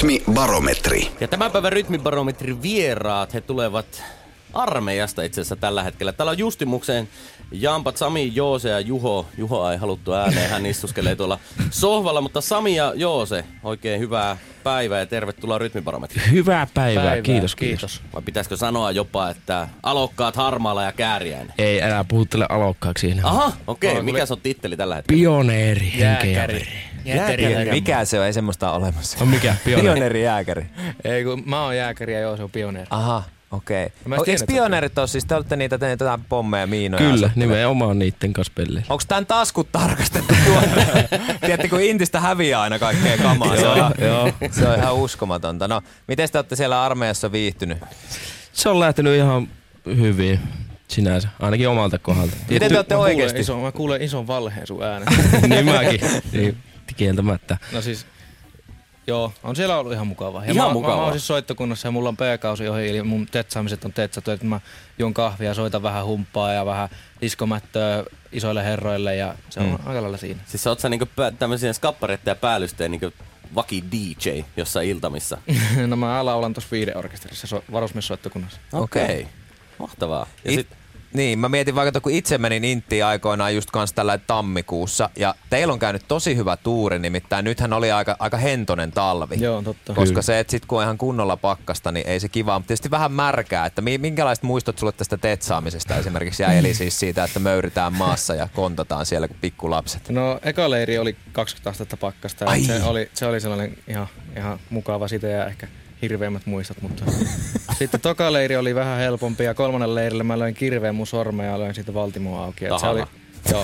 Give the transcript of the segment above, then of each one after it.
Rytmibarometri. Ja tämän päivän Rytmibarometrin vieraat, he tulevat armeijasta itse asiassa tällä hetkellä. Täällä on Justimukseen Jampat, Sami, Joose ja Juho. Juho ei haluttu ääneen, hän istuskelee tuolla sohvalla, mutta Sami ja Joose, oikein hyvää päivää ja tervetuloa Rytmibarometriin. Hyvää päivää. Kiitos. Vai pitäisikö sanoa jopa, että alokkaat harmaalla ja kääriäinen? Ei, älä puhuttele alokkaaksi. Aha, okei. Mikä se on titteli tällä hetkellä? Pioneeri, Jääkäri. Mikä se on? Ei semmoista olemassa. On mikä? Pioneeri jääkäri. Ei, kun mä oon jääkäri ja joo, se on pioneeri. Aha, okei. Eikö pioneerit ole siis, te olette niitä pommeja, miinoja? Kyllä, nimenomaan niitten kanssa pelleillä. Onko tän taskut tarkastettu tuonne? Tiedätte, kun Intistä häviää aina kaikkea kamaa. Se on ihan uskomatonta. No, miten te olette siellä armeijassa viihtynyt? Se on lähtenyt ihan hyvin sinänsä, ainakin omalta kohdalta. Miten te olette oikeesti? Mä kuulen ison valheen sun äänen. Niin mäkin, niin, kieltämättä. No siis, joo, on siellä ollut ihan mukavaa. Ihan mukavaa. Mä oon siis soittokunnassa ja mulla on P-kausi ohi, eli mun tetsaamiset on tetsattu, että mä juon kahvia, soitan vähän humppaa ja vähän diskomättöä isoille herroille ja se on aika lailla siinä. Siis oot sä niinku tämmöisiä skappareita ja päällysteen niinku vaki DJ jossain iltamissa? No mä laulan tossa Viide-orkesterissa varusmiessoittokunnassa. Okei. Mahtavaa. Ja Niin, mä mietin vaikka, kun itse menin Inttiin aikoinaan just kans tällä tammikuussa, ja teillä on käynyt tosi hyvä tuuri, nimittäin nythän oli aika hentonen talvi. Joo, totta. Koska Kyllä. se, että sit kun on ihan kunnolla pakkasta, niin ei se kiva, mutta tietysti vähän märkää, että minkälaiset muistot sulle tästä tetsaamisesta esimerkiksi jäi, eli siis siitä, että möyritään maassa ja kontataan siellä kuin pikkulapset? No, eka leiri oli 20 astetta pakkasta, ja se oli sellainen ihan mukava siitä ja ehkä hirveimmät muistot, mutta sitten toka leiri oli vähän helpompi ja kolmannen leirille mä löin kirveen mun sormea ja löin siitä valtimoa auki. Se oli, joo.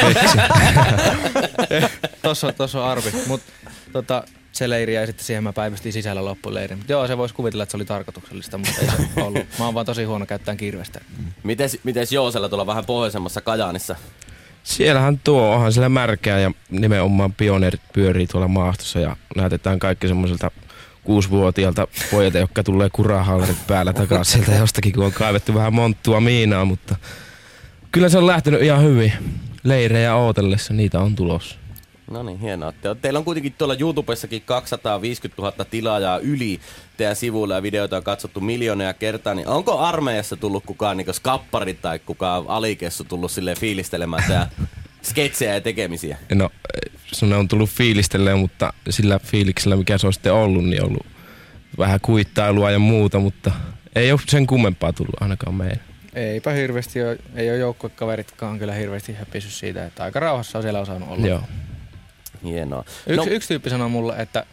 Tossa on arvi, mutta se leiri ja sitten siihen mä päivystin sisällä loppuleirin. Mutta joo, se voisi kuvitella, että se oli tarkoituksellista, mutta ei se ollut. Mä oon vaan tosi huono käyttämään kirvestä. Mites Joosella tuolla vähän pohjoisemmassa Kajaanissa? Siellähän onhan siellä märkää ja nimenomaan pioneerit pyörii tuolla maastossa ja näytetään kaikki semmoiselta 6-vuotiaalta pojilta, jotka tulee kurahallarit päällä takaisin sieltä jostakin, kun on kaivettu vähän monttua miinaa, mutta kyllä se on lähtenyt ihan hyvin. Leirejä ootellessa, niitä on tulossa. No niin, hienoa. Teillä on kuitenkin tuolla YouTubessakin 250 000 tilaajaa yli teidän sivuilla ja videoita on katsottu miljoonia kertaa. Niin onko armeijassa tullut kukaan niin skappari tai kukaan alikessu tullut silleen fiilistelemään tää sketsejä ja tekemisiä? No, se on tullut fiilistelemään, mutta sillä fiiliksellä, mikä se on sitten ollut, niin on ollut vähän kuittailua ja muuta, mutta ei ole sen kummempaa tullut ainakaan meidän. Eipä hirveästi ei ole joukkuekaveritkaan kyllä hirveästi häpissyt siitä, että aika rauhassa on siellä osannut olla. Joo. Hienoa. Yksi tyyppi sanoi mulle, että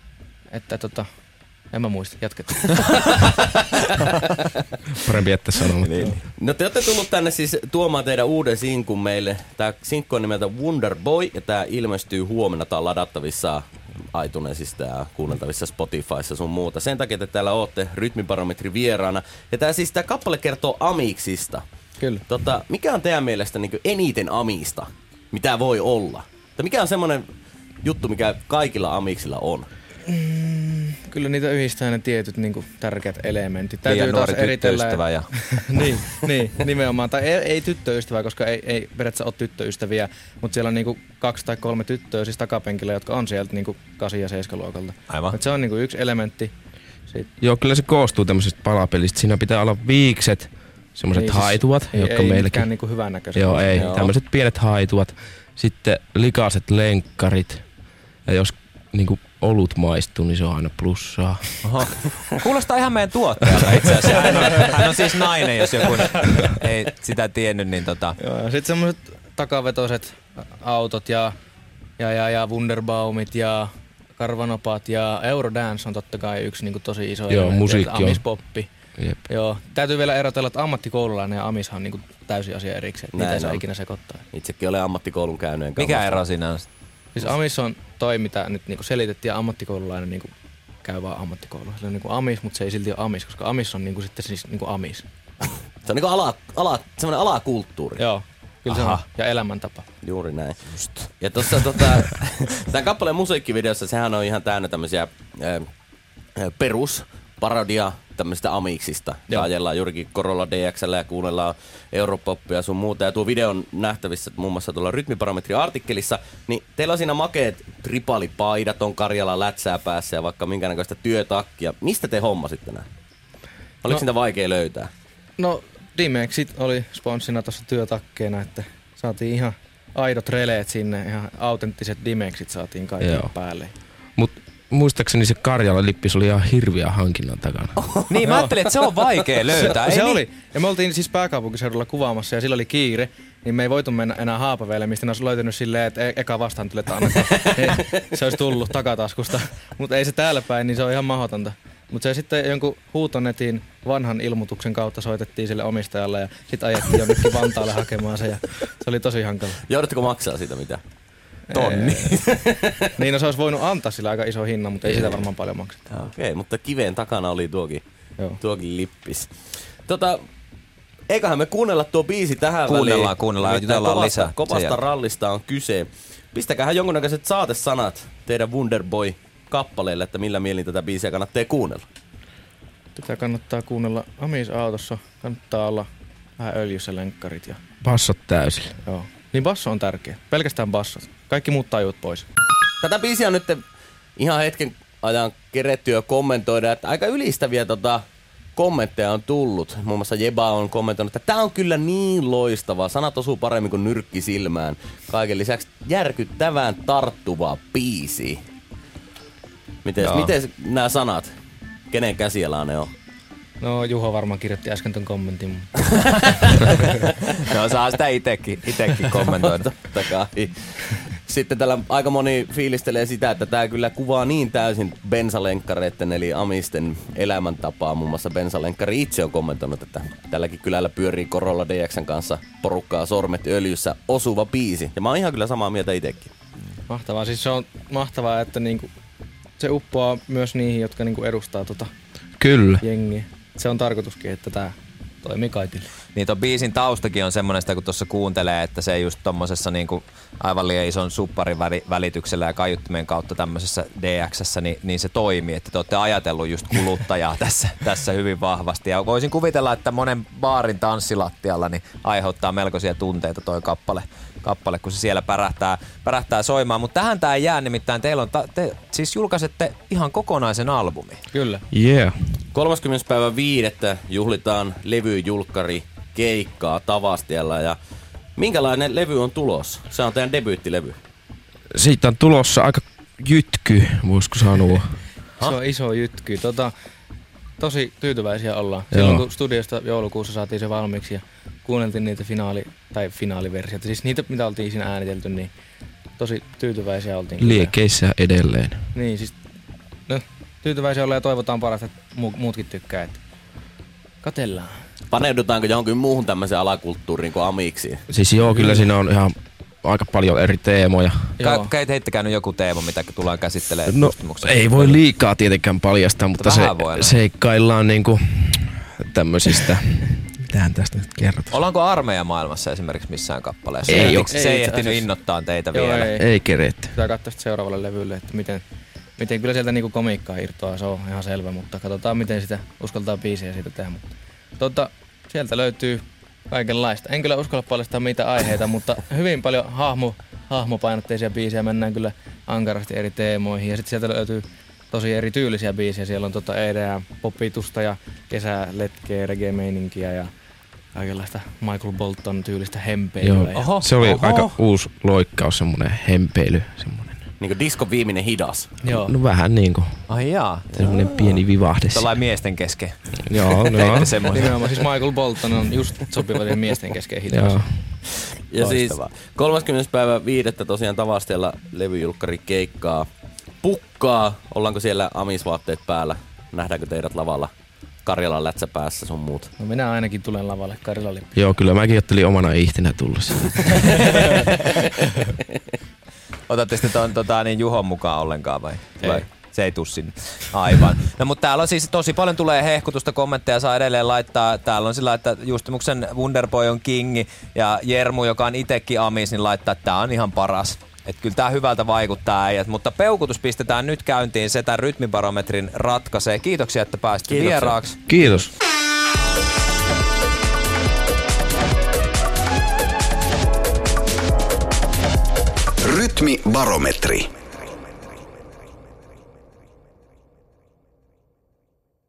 en mä muista, jatketaan. Parempi jättää sanomatta. Niin. No te olette tullut tänne siis tuomaan teidän uuden sinkun meille. Tää sinkku on nimeltä Wonderboy ja tää ilmestyy huomenna. Tää on ladattavissa iTunesista ja kuunneltavissa Spotifyssa sun muuta. Sen takia te täällä ootte Rytmibarometrin vieraana. Ja tää kappale kertoo amiksista. Kyllä. Mikä on teidän mielestä niin eniten amista, mitä voi olla? Tai mikä on semmonen juttu, mikä kaikilla amiksilla on? Kyllä niitä yhdistää ne tietyt niinku tärkeät elementit. Täytyy nuori tyttöystävä ja... niin, nimenomaan. Tai ei tyttöystävää, koska ei periaatteessa ole tyttöystäviä, mutta siellä on niinku 2 tai 3 tyttöä siis takapenkillä, jotka on sieltä niinku 8 ja 7 luokalta. Aivan. Et se on niinku yksi elementti. Joo, kyllä se koostuu tämmöisestä palapelistä. Siinä pitää olla viikset, semmoiset haituvat, jotka ei meilläkin... mitkään niinku hyvännäköiset. Joo, ei. Tämmöiset pienet haituvat. Sitten likaiset lenkkarit. Ja jos niinku olut maistuu, niin se on aina plussaa. Oho. Kuulostaa ihan meidän tuottajalta itse asiassa. Hän on siis nainen, jos joku ei sitä tiennyt. Niin Joo, ja sitten semmoiset takavetoiset autot ja Wunderbaumit ja Karvanopat ja Eurodance on totta kai yksi niinku tosi iso musiikki on. Amispoppi. Jep. Joo, täytyy vielä erotella, että ammattikoululainen ja amishan on niinku täysin asia erikseen. Niitä saa ikinä sekoittaa. Itsekin olen ammattikoulun käynyt. mikä ero siinä on? Siis amis on toi, mitä nyt niinku selitettiin, ja ammattikoululainen niinku käy vaan ammattikoulua. Se on niinku amis, mutta se ei silti ole amis, koska amis on niinku sitten siis niinku amis. Se on niinku semmoinen alakulttuuri. Joo, kyllä se on. Ja elämäntapa. Juuri näin. Just. Ja tossa tämän kappaleen musiikkivideossa sehän on ihan täynnä tämmöisiä perusparodia tämmöisistä amiksista. Ja ajellaan juurikin Corolla DX:llä ja kuunnellaan Europoppia ja sun muuta. Ja tuo video on nähtävissä muun muassa tuolla Rytmibarometri-artikkelissa. Niin teillä on siinä makeet tripalipaidat, on Karjala lätsää päässä ja vaikka minkä näköistä työtakkia. Mistä te hommasitte nää? Oliko sitä vaikea löytää? No Dimexit oli sponssina tuossa työtakkeena, että saatiin ihan aidot releet sinne, ihan autenttiset Dimexit saatiin kaikille päälle. Mut muistaakseni se Karjala-lippis oli ihan hirviä hankinnan takana. Niin, mä ajattelin, että se on vaikea löytää. Se oli. Ja me oltiin siis pääkaupunkiseudulla kuvaamassa ja sillä oli kiire, niin me ei voitu mennä enää Haapavedelle, mistä ne olisi löytynyt silleen, että eka vastaan tuli, että annetaan. Se olisi tullut takataskusta. Mutta ei se täällä päin, niin se on ihan mahdotonta. Mutta se sitten jonkun huutonetin vanhan ilmoituksen kautta soitettiin sille omistajalle ja sitten ajettiin jonnekin Vantaalle hakemaan se ja se oli tosi hankala. Joudutteko maksaa siitä mitä? Tonni. Niin, no se olisi voinut antaa sillä aika iso hinnan, mutta ei sitä varmaan paljon makseta. Okei, mutta kiveen takana oli tuokin lippis. Eiköhän me kuunnella tuo biisi tähän väliin. Kuunnellaan ja jutellaan lisää. Kovasta rallista on kyse. Pistäkäähän jonkunnäköiset saatesanat teidän Wonderboy-kappaleille, että millä mielin tätä biisiä kannattaa kuunnella. Tätä kannattaa kuunnella Amis-autossa. Kannattaa olla vähän öljyssä lenkkarit. Ja... Bassot täysillä. Joo. Niin basso on tärkeä. Pelkästään bassot. Kaikki muut tajuut pois. Tätä biisiä on nyt ihan hetken ajan keretty ja kommentoida, että aika ylistäviä kommentteja on tullut. Muun muassa Jeba on kommentoinut, että tää on kyllä niin loistava. Sanat osuu paremmin kuin nyrkki silmään. Kaiken lisäksi järkyttävän tarttuva biisi. Miten nämä sanat? Kenen käsialaa ne on? No Juho varmaan kirjoitti äsken ton kommentin. No saa sitä itekin kommentoida. Totta kai. Sitten täällä aika moni fiilistelee sitä, että tää kyllä kuvaa niin täysin bensalenkkareiden eli amisten elämäntapaa. Muun muassa bensalenkkari itse on kommentoinut, että tälläkin kylällä pyörii Corolla DX:n kanssa porukkaa sormet öljyssä osuva biisi. Ja mä oon ihan kyllä samaa mieltä itekin. Mahtavaa. Siis se on mahtavaa, että niinku se uppoaa myös niihin, jotka niinku edustaa Kyllä. jengiä. Se on tarkoituskin, että tää toimii kaikille. Niin ton biisin taustakin on semmoinen, sitä kun tuossa kuuntelee, että se just tommosessa niinku aivan liian ison supparin välityksellä ja kaiuttimien kautta tämmöisessä DX:ssä, niin se toimii. Että te olette ajatellut just kuluttajaa tässä hyvin vahvasti. Ja voisin kuvitella, että monen baarin tanssilattialla niin aiheuttaa melkoisia tunteita toi kappale, kun se siellä pärähtää soimaan. Mutta tähän tää ei jää, nimittäin teillä on te siis julkaisette ihan kokonaisen albumin. Kyllä. Yeah. 30.5. juhlitaan levyjulkkari keikkaa Tavastialla ja minkälainen levy on tulossa? Se on teidän debyyttilevy. Siitä on tulossa aika jytky, voisiko sanoa. Se on iso jytky. Tosi tyytyväisiä ollaan. Silloin kun studiosta joulukuussa saatiin se valmiiksi ja kuunneltiin niitä finaaliversioita, siis niitä mitä oltiin siinä äänitelty, niin tosi tyytyväisiä oltiin. Liekeissä edelleen. Niin, siis tyytyväisiä ollaan ja toivotaan parasta, että muutkin tykkää. Että katellaan. Paneudutaanko johonkin muuhun tämmöiseen alakulttuuriin kuin amiksiin? Siis kyllä siinä on ihan aika paljon eri teemoja. Heittäkää nyt joku teema, mitä tullaan käsittelemään. No ei voi liikaa tietenkään paljastaa, mutta seikkaillaan niinku tämmöisistä. Mitähän tästä nyt kerrotaan? Ollaanko armeijamaailmassa esimerkiksi missään kappaleessa? Se ei ehtinyt innoittaa teitä vielä. Ei keretty. Pitää katsoa seuraavalle levylle, että miten kyllä sieltä niinku komiikkaa irtoaa, se on ihan selvä, mutta katsotaan miten sitä uskaltaa biisiä siitä tehdä. Mutta sieltä löytyy kaikenlaista. En kyllä uskalla paljastaa mitä aiheita, mutta hyvin paljon hahmopainotteisia biisejä mennään kyllä ankarasti eri teemoihin. Ja sitten sieltä löytyy tosi eri tyylisiä biisejä. Siellä on EDM-popitusta ja kesäletkeä, reggae-meininkiä ja kaikenlaista Michael Bolton tyylistä hempeilyä. Se oli aika uusi loikkaus, semmonen hempeily. Niinku diskon viimeinen hidas. Joo. No vähän niinku. Ai jaa. Semmonen pieni vivahde. Tällainen miesten kesken. Joo. Nimenomaan siis Michael Bolton on just sopiva miesten kesken hidas. Ja loistavaa. Siis 30.5. tosiaan Tavastialla levyjulkkari keikkaa. Pukkaa. Ollaanko siellä amisvaatteet päällä? Nähdäänkö teidät lavalla? Karjalan lätsä päässä sun muut. No minä ainakin tulen lavalle Karjalan lippi. Joo, kyllä mäkin ottelin omana ihtinä tullessa. Otatte sitten niin Juhon mukaan ollenkaan vai? Se ei tuu sinne. Aivan. No mutta täällä on siis tosi paljon tulee hehkutusta, kommentteja saa edelleen laittaa. Täällä on sillä, että Justimuksen Wonderboy on kingi ja Jermu, joka on itekin amis, niin laittaa, että tää on ihan paras. Että kyllä tää hyvältä vaikuttaa äijät, mutta peukutus pistetään nyt käyntiin, se tämän rytmibarometrin ratkaisee. Kiitoksia, että pääsitte vieraaksi. Kiitos. Rytmibarometri.